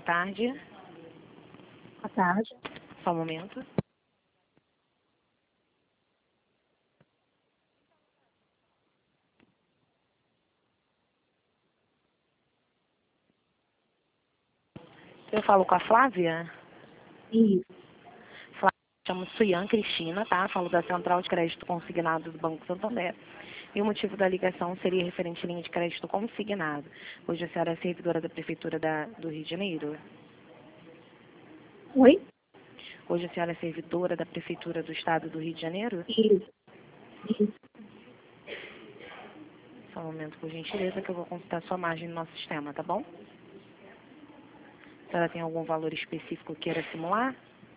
tarde. Boa tarde. Só um momento. Eu falo com a Flávia? Isso. Flávia, chamo Suyan Cristina, tá? Falo da Central de Crédito Consignado do Banco Santander. E o motivo da ligação seria referente à linha de crédito consignado. Hoje a senhora é servidora da Prefeitura do Rio de Janeiro? Oi? Hoje a senhora é servidora da Prefeitura do Estado do Rio de Janeiro? Isso. Isso. Só um momento, por gentileza, que eu vou consultar sua margem no nosso sistema, tá bom? A senhora tem algum valor específico que queira simular?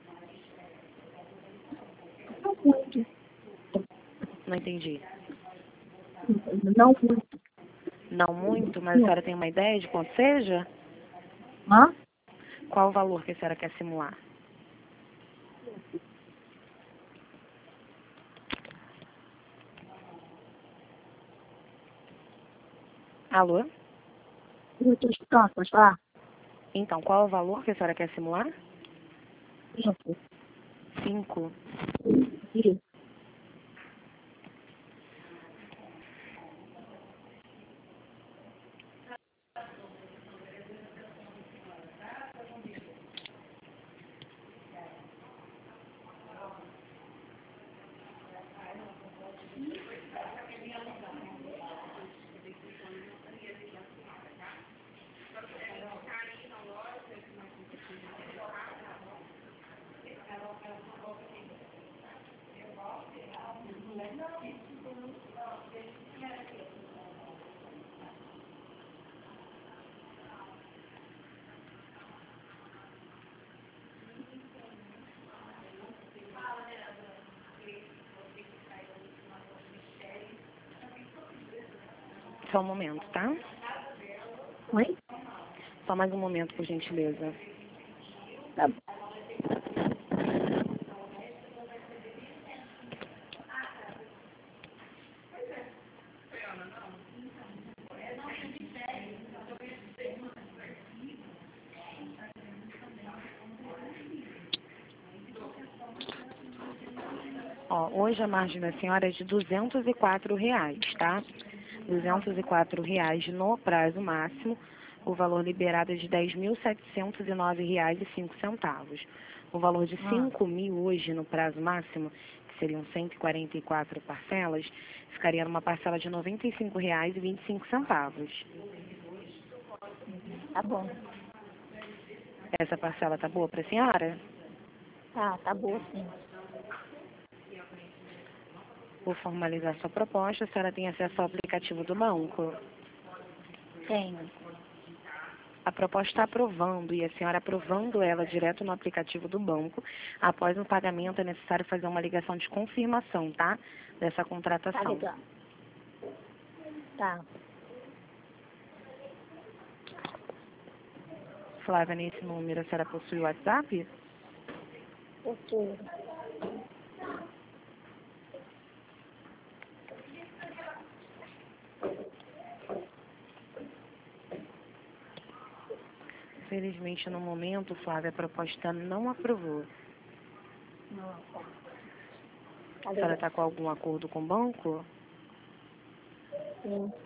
Não muito. Não entendi. Não muito. Não muito, mas a senhora tem uma ideia de quanto seja? Hã? Qual o valor que a senhora quer simular? Alô? Eu estou escutando, pode falar? Então, qual o valor que a senhora quer simular? 5. 5. Isso. Só um momento, tá? Oi? Só mais um momento, por gentileza. Tá bom. Ó, hoje a margem da senhora é de R$ 204, tá? R$ 204 no prazo máximo. O valor liberado é de R$ 10.709,05. O valor de 5.000 hoje no prazo máximo, que seriam 144 parcelas, ficaria numa parcela de R$ 95,25. Tá bom. Essa parcela tá boa para a senhora? Tá boa sim. Vou formalizar sua proposta. A senhora tem acesso ao aplicativo do banco? Tenho. A proposta está aprovando e a senhora aprovando ela direto no aplicativo do banco. Após o pagamento é necessário fazer uma ligação de confirmação, tá? Dessa Tá contratação. legal. Tá. Flávia, nesse número a senhora possui o WhatsApp? Ok. Infelizmente, no momento, Flávia, a proposta não aprovou. Não, tá. Tá A senhora legal. está com algum acordo com o banco? Sim.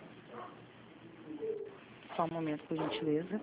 Só um momento, por gentileza.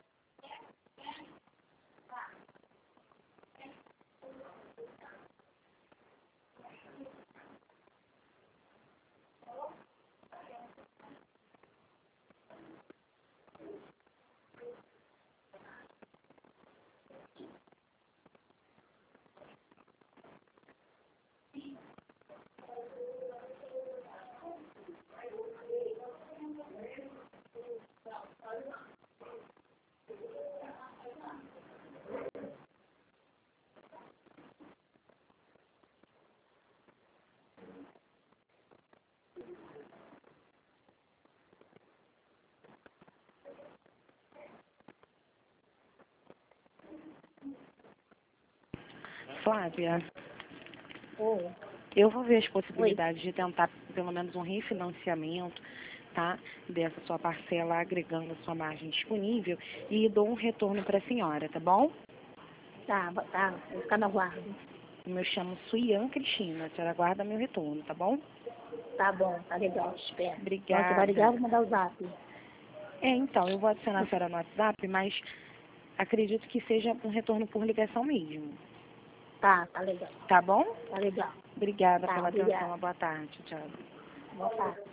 Flávia, Oi. eu vou ver as Oi. possibilidades de tentar pelo menos um refinanciamento, tá? Dessa sua parcela agregando a sua margem disponível e dou um retorno para a senhora, tá bom? Tá, tá. Vou ficar no guarda. Eu me chamo Suian Cristina. A senhora aguarda meu retorno, tá bom? Tá bom, tá legal, espero. Obrigada. Então, você vai ligar ou mandar o zap? Então, eu vou adicionar a senhora no WhatsApp, mas acredito que seja um retorno por ligação mesmo. Tá legal. Tá bom? Tá legal. Obrigada Tá, pela obrigada. atenção. Uma boa tarde. Tchau. Boa tarde.